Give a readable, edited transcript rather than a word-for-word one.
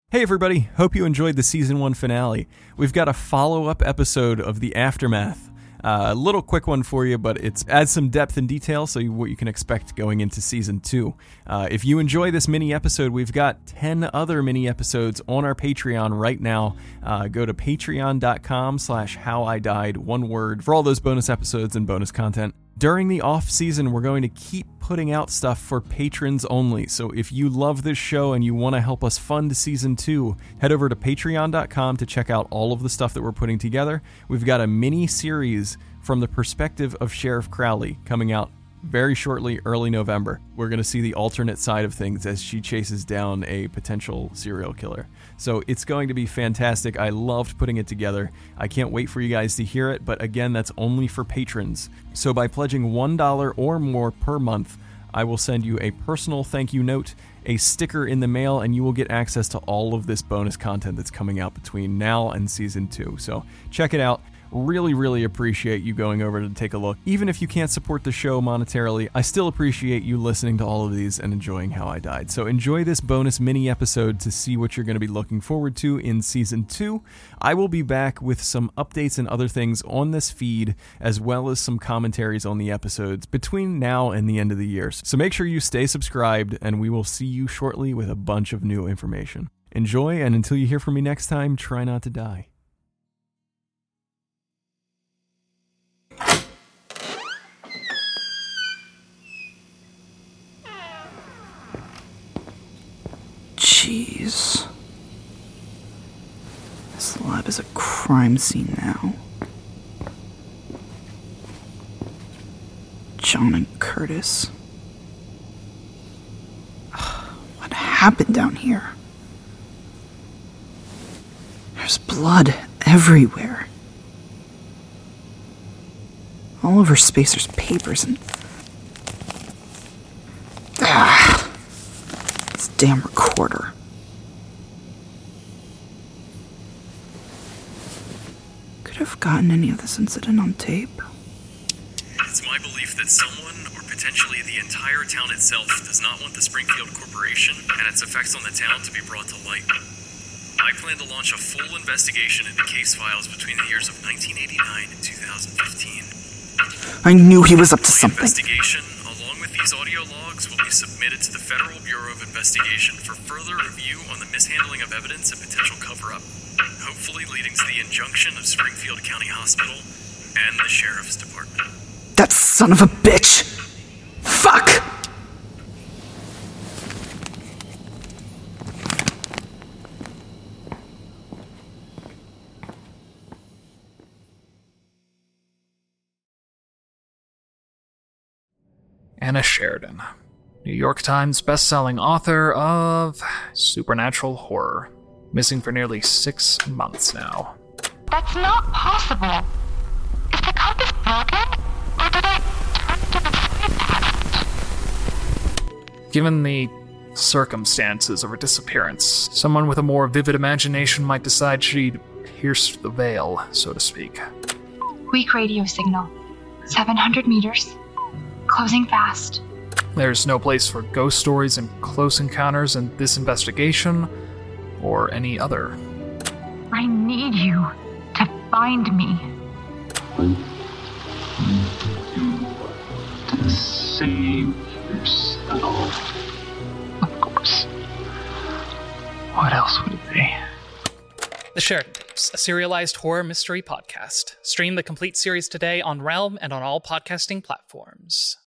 Hey everybody, hope you enjoyed the Season 1 finale. We've got a follow-up episode of The Aftermath. A little quick one for you, but it adds some depth and detail, so what you can expect going into Season 2. If you enjoy this mini-episode, we've got 10 other mini-episodes on our Patreon right now. Go to patreon.com/howidied, one word, for all those bonus episodes and bonus content. During the off-season, we're going to keep putting out stuff for patrons only, so if you love this show and you want to help us fund Season 2, head over to patreon.com to check out all of the stuff that we're putting together. We've got a mini-series from the perspective of Sheriff Crowley coming out very shortly, early November. We're going to see the alternate side of things as she chases down a potential serial killer. So it's going to be fantastic. I loved putting it together. I can't wait for you guys to hear it, but again, that's only for patrons. So by pledging $1 or more per month, I will send you a personal thank you note, a sticker in the mail, and you will get access to all of this bonus content that's coming out between now and Season 2. So check it out. Really appreciate you going over to take a look. Even if you can't support the show monetarily, I still appreciate you listening to all of these and enjoying How I Died. So enjoy this bonus mini episode to see what you're going to be looking forward to in Season 2. I will be back with some updates and other things on this feed, as well as some commentaries on the episodes between now and the end of the year. So make sure you stay subscribed, and we will see you shortly with a bunch of new information. Enjoy, and until you hear from me next time, try not to die. Jeez. This lab is a crime scene now. John and Curtis. What happened down here? There's blood everywhere. All over Spacer's papers and... this damn recorder. Could have gotten any of this incident on tape. It's my belief that someone, or potentially the entire town itself, does not want the Springfield Corporation and its effects on the town to be brought to light. I plan to launch a full investigation into case files between the years of 1989 and 2015. I knew he was up to something. The investigation, along with these audio logs, will be submitted to the Federal Bureau of Investigation for further review on the mishandling of evidence and potential cover-up, hopefully leading to the injunction of Springfield County Hospital and the Sheriff's Department. That son of a bitch! Fuck! Anna Sheridan, New York Times best-selling author of supernatural horror, missing for nearly 6 months now. That's not possible. Is the compass broken? Or did I turn to the side pattern? Given the circumstances of her disappearance, someone with a more vivid imagination might decide she'd pierced the veil, so to speak. Weak radio signal. 700 meters. Closing fast. There's no place for ghost stories and close encounters in this investigation, or any other. I need you to find me. To save yourself. Of course. What else would it be? The Sheridan Tapes, a serialized horror mystery podcast. Stream the complete series today on Realm and on all podcasting platforms.